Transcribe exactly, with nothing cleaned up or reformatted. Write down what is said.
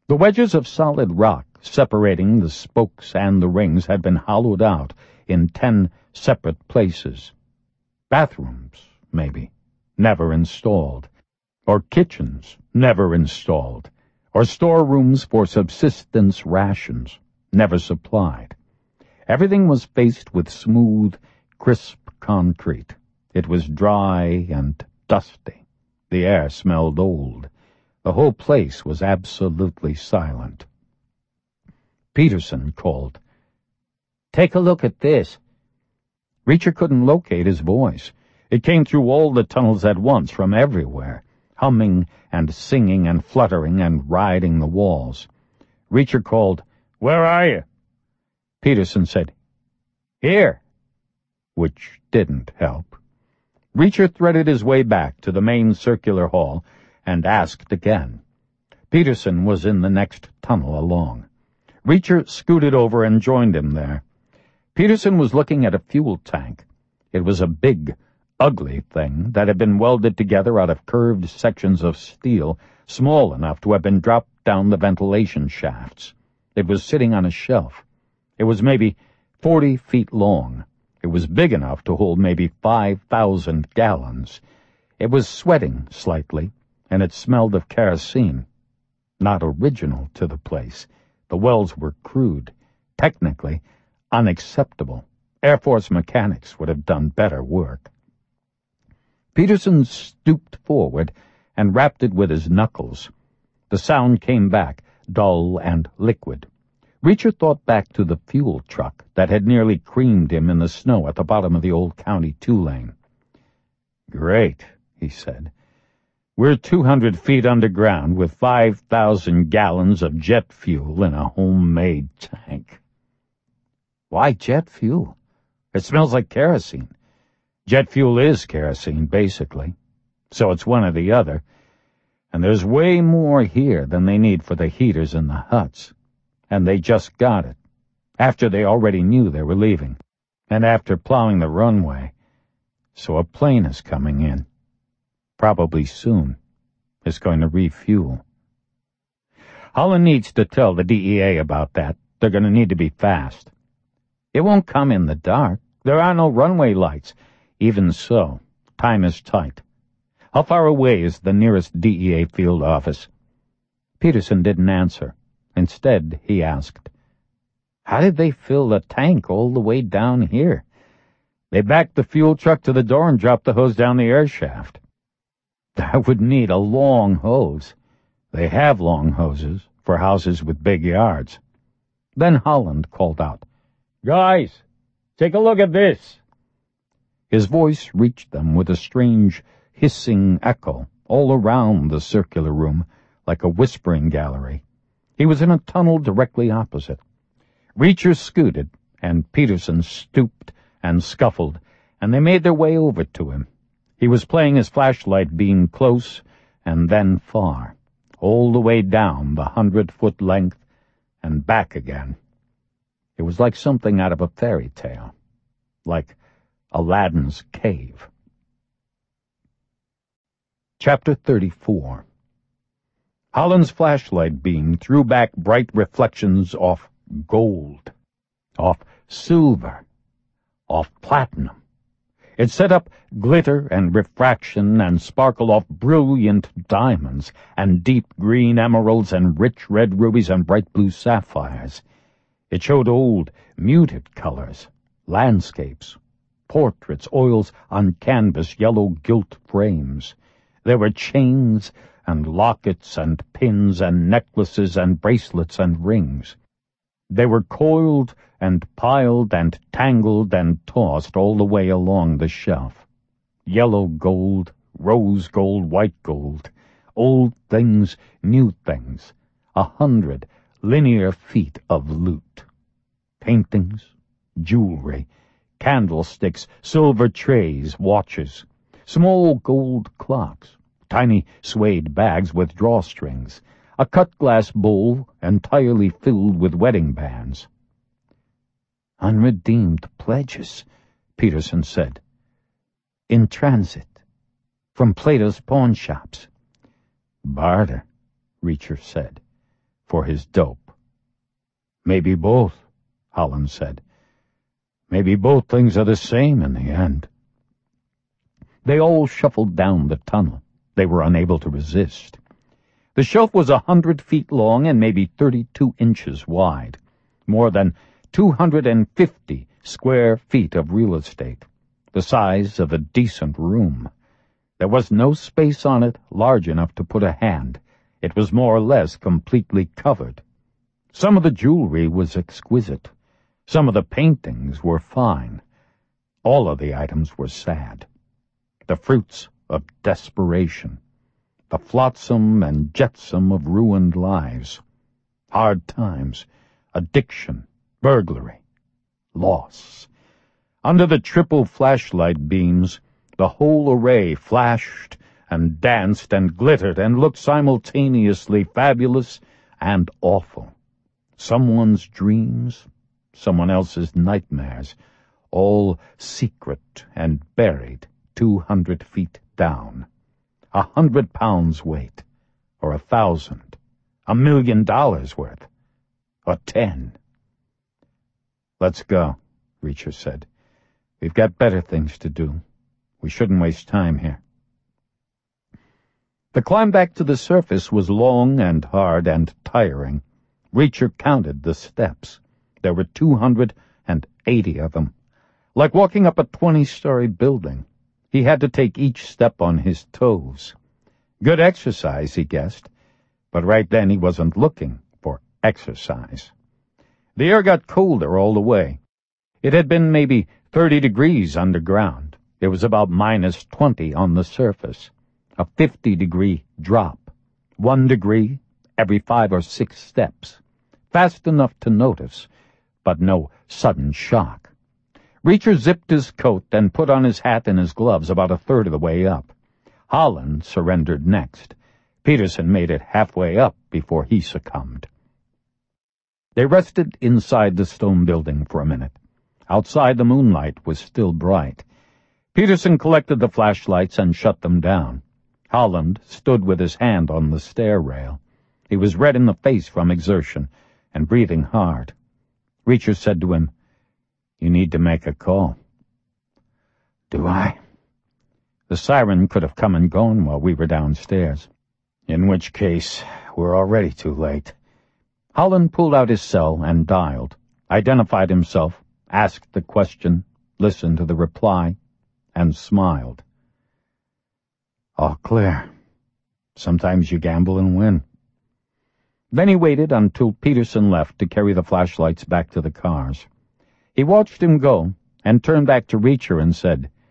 The wedges of solid rock separating the spokes and the rings had been hollowed out in ten separate places. Bathrooms, maybe, never installed. Or kitchens, never installed. Or storerooms for subsistence rations, never supplied. Everything was faced with smooth, crisp concrete. It was dry and dusty. The air smelled old. The whole place was absolutely silent. Peterson called, "Take a look at this." Reacher couldn't locate his voice. It came through all the tunnels at once from everywhere, humming and singing and fluttering and riding the walls. Reacher called, "Where are you?" Peterson said, "Here," which didn't help. Reacher threaded his way back to the main circular hall and asked again. Peterson was in the next tunnel along. Reacher scooted over and joined him there. Peterson was looking at a fuel tank. It was a big, ugly thing that had been welded together out of curved sections of steel, small enough to have been dropped down the ventilation shafts. It was sitting on a shelf. It was maybe forty feet long. It was big enough to hold maybe five thousand gallons. It was sweating slightly, and it smelled of kerosene. Not original to the place. The wells were crude, technically unacceptable. Air Force mechanics would have done better work. Peterson stooped forward and rapped it with his knuckles. The sound came back, dull and liquid. Reacher thought back to the fuel truck that had nearly creamed him in the snow at the bottom of the old County two lane. "Great," he said. "We're two hundred feet underground with five thousand gallons of jet fuel in a homemade tank." "Why jet fuel? It smells like kerosene." "Jet fuel is kerosene, basically. So it's one or the other. And there's way more here than they need for the heaters in the huts. And they just got it, after they already knew they were leaving, and after plowing the runway. So a plane is coming in. Probably soon. It's going to refuel. Holland needs to tell the D E A about that. They're going to need to be fast. It won't come in the dark. There are no runway lights. Even so, time is tight. How far away is the nearest D E A field office?" Peterson didn't answer. Instead, he asked, "How did they fill the tank all the way down here?" "They backed the fuel truck to the door and dropped the hose down the air shaft." "That would need a long hose." "They have long hoses for houses with big yards." Then Holland called out, "Guys, take a look at this." His voice reached them with a strange, hissing echo all around the circular room, like a whispering gallery. He was in a tunnel directly opposite. Reacher scooted, and Peterson stooped and scuffled, and they made their way over to him. He was playing his flashlight beam close and then far, all the way down the hundred-foot length and back again. It was like something out of a fairy tale, like Aladdin's cave. Chapter thirty-four. Holland's flashlight beam threw back bright reflections off gold, off silver, off platinum. It set up glitter and refraction and sparkle off brilliant diamonds and deep green emeralds and rich red rubies and bright blue sapphires. It showed old, muted colors, landscapes, portraits, oils on canvas, yellow gilt frames. There were chains and lockets and pins and necklaces and bracelets and rings. They were coiled and piled and tangled and tossed all the way along the shelf. Yellow gold, rose gold, white gold, old things, new things, a hundred linear feet of loot. Paintings, jewelry, candlesticks, silver trays, watches, small gold clocks, tiny suede bags with drawstrings, a cut-glass bowl entirely filled with wedding bands. "Unredeemed pledges," Peterson said. "In transit. From Plato's pawn shops." "Barter," Reacher said. for his dope. Maybe both, Holland said. Maybe both things are the same in the end. They all shuffled down the tunnel. They were unable to resist. The shelf was a hundred feet long and maybe thirty-two inches wide, more than two hundred and fifty square feet of real estate, the size of a decent room. There was no space on it large enough to put a hand. It was more or less completely covered. Some of the jewelry was exquisite. Some of the paintings were fine. All of the items were sad. The fruits of desperation. The flotsam and jetsam of ruined lives. Hard times, addiction, burglary, loss. Under the triple flashlight beams, the whole array flashed and danced and glittered and looked simultaneously fabulous and awful. Someone's dreams, someone else's nightmares, all secret and buried two hundred feet down. A hundred pounds weight, or a thousand, a million dollars worth, or ten. Let's go, Reacher said. We've got better things to do. We shouldn't waste time here. The climb back to the surface was long and hard and tiring. Reacher counted the steps. There were two hundred and eighty of them. Like walking up a twenty-story building. He had to take each step on his toes. Good exercise, he guessed, but right then he wasn't looking for exercise. The air got colder all the way. It had been maybe thirty degrees underground. It was about minus twenty on the surface. A fifty-degree drop. One degree every five or six steps. Fast enough to notice, but no sudden shock. Reacher zipped his coat and put on his hat and his gloves about a third of the way up. Holland surrendered next. Peterson made it halfway up before he succumbed. They rested inside the stone building for a minute. Outside, the moonlight was still bright. Peterson collected the flashlights and shut them down. Holland stood with his hand on the stair rail. He was red in the face from exertion and breathing hard. Reacher said to him, "You need to make a call." "Do I?" "The siren could have come and gone while we were downstairs. In which case, we're already too late." Holland pulled out his cell and dialed, identified himself, asked the question, listened to the reply, and smiled. "All clear. Sometimes you gamble and win." Then he waited until Peterson left to carry the flashlights back to the cars. He watched him go and turned back to Reacher and said,